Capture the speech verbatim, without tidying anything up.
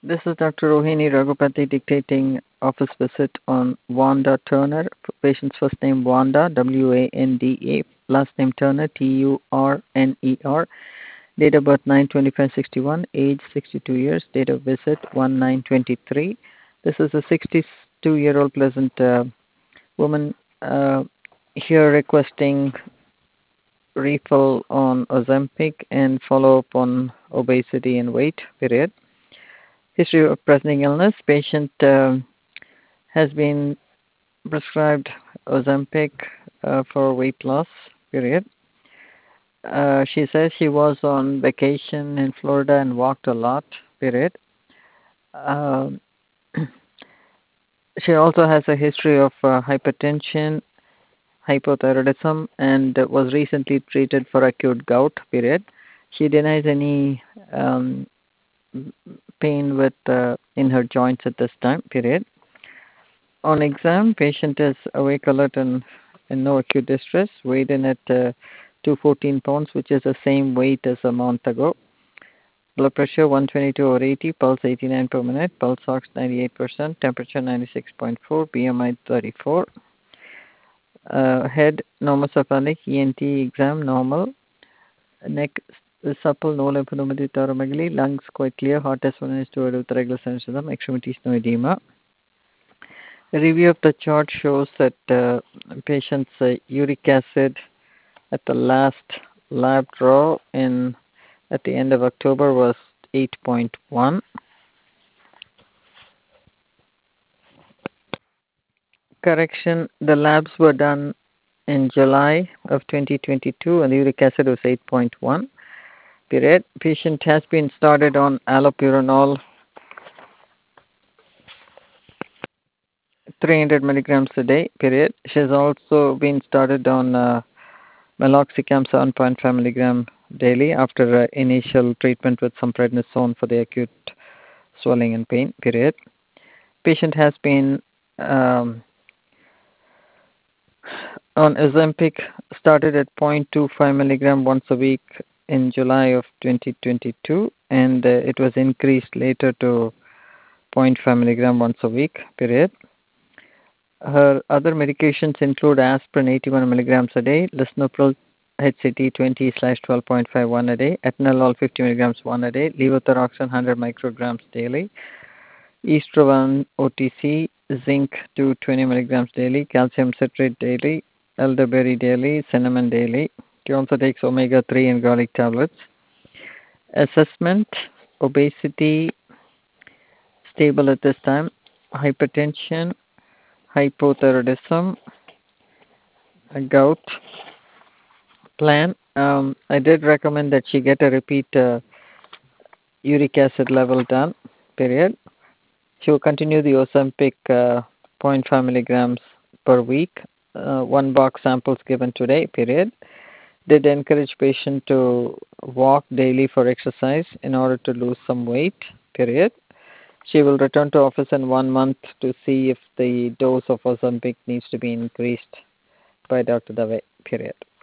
This is Doctor Rohini Raghupati dictating office visit on Wanda Turner. Patient's first name Wanda, W A N D A. Last name Turner, T U R N E R. Date of birth nine twenty-five sixty-one. Age sixty-two years. Date of visit one nine twenty-three. This is a sixty-two-year-old pleasant uh, woman uh, here requesting refill on Ozempic and follow-up on obesity and weight, period. History of presenting illness. Patient uh, has been prescribed Ozempic uh, for weight loss, period. Uh, she says she was on vacation in Florida and walked a lot, period. Uh, she also has a history of uh, hypertension, hypothyroidism, and was recently treated for acute gout, period. She denies any um, pain with uh, in her joints at this time, period. On exam, patient is awake, alert, and in no acute distress. Weighed in at uh, two hundred fourteen pounds, which is the same weight as a month ago. Blood pressure one twenty-two over eighty, pulse eighty-nine per minute, pulse ox ninety-eight percent, temperature ninety-six point four, B M I thirty-four. Uh, head normocephalic, E N T exam normal. Neck supple, no lymphadenopathy, lungs quite clear, heart test one is two with regular centrism, extremities no edema. A review of the chart shows that uh, patient's uh, uric acid at the last lab draw in at the end of October was eight point one. Correction, the labs were done in July of twenty twenty-two and the uric acid was eight point one. Period. Patient has been started on allopurinol three hundred milligrams a day, period. She has also been started on uh, meloxicam seven point five milligram daily after uh, initial treatment with some prednisone for the acute swelling and pain, period. Patient has been um, on Ozempic, started at zero point two five milligram once a week in July of twenty twenty-two, and uh, it was increased later to zero point five milligram once a week, period. Her other medications include aspirin eighty-one milligrams a day, lisinopril H C T twenty slash twelve point five one a day, atenolol fifty milligrams one a day, levothyroxine one hundred micrograms daily, Estrovan O T C, zinc two hundred twenty milligrams daily, calcium citrate daily, elderberry daily, cinnamon daily. She also takes omega three and garlic tablets. Assessment, obesity, stable at this time, hypertension, hypothyroidism, gout. Plan. Um, I did recommend that she get a repeat uh, uric acid level done, period. She will continue the Ozempic uh, zero point five milligrams per week, uh, one box samples given today, period. Did encourage patient to walk daily for exercise in order to lose some weight, period. She will return to office in one month to see if the dose of Ozempic needs to be increased by Doctor Dave, period.